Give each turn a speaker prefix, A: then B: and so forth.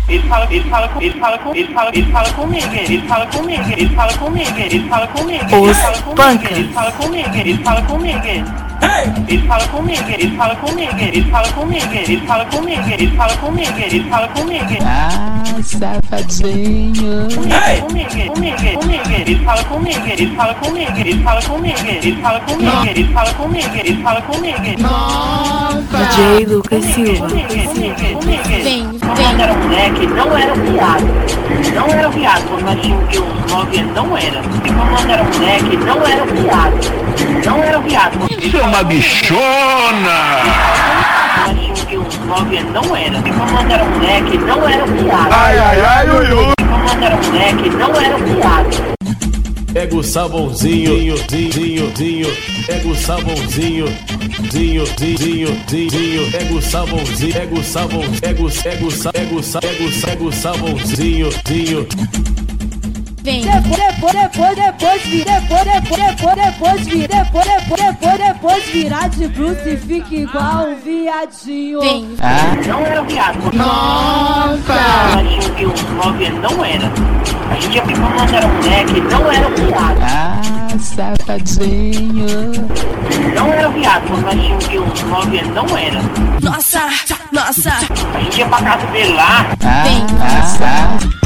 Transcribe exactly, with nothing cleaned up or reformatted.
A: ele fala, ele fala, ele fala com, ele fala, ele fala comigo, ele fala comigo, ele fala comigo, ele fala comigo, ele fala comigo, ele fala comigo, ele fala comigo. Ele fala comigo, ele fala comigo, ele fala comigo, ele fala comigo, ele fala comigo, ele fala comigo.
B: Ah, safadinho.
A: Comigo, comigo, comigo, ele fala comigo, ele fala comigo, ele fala comigo, ele fala comigo, ele fala comigo, ele fala comigo.
B: D J Lucas Silva.
A: Vem, quando era moleque, não era viado. Não era viado, quando nós tínhamos uns nove anos, não era. E quando era moleque, não era viado. Não era viado.
C: Isso é uma bichona!
A: Nós tínhamos uns nove anos, não era. E quando era moleque, não era viado.
C: Ai, ai, ai, ui, ui.
A: E quando era moleque, não era viado.
D: Pega o sabãozinho, zinho, zinho, pega o sabãozinho, zinho, zinho, zinho, pega o sabãozinho, pega o sabão, pega o, pega o, pega o, pega o, pega o sabãozinho, zinho.
E: Vem. Depois, depois, depois, depois, vir, depois, depois, depois, depois, vir, depois, depois, depois, depois, virar de bruxa e fica igual um viadinho. Vem.
B: Ah,
A: Não era viado.
B: nossa!
A: Nós tínhamos uns nove anos, não era. A gente ia quando era moleque, não era viado.
B: Ah, safadinho.
A: Não era viado, quando nós tínhamos uns nove anos, não era.
E: Nossa, nossa.
A: A gente ia pra casa dele lá.
B: Ah, ah, ah.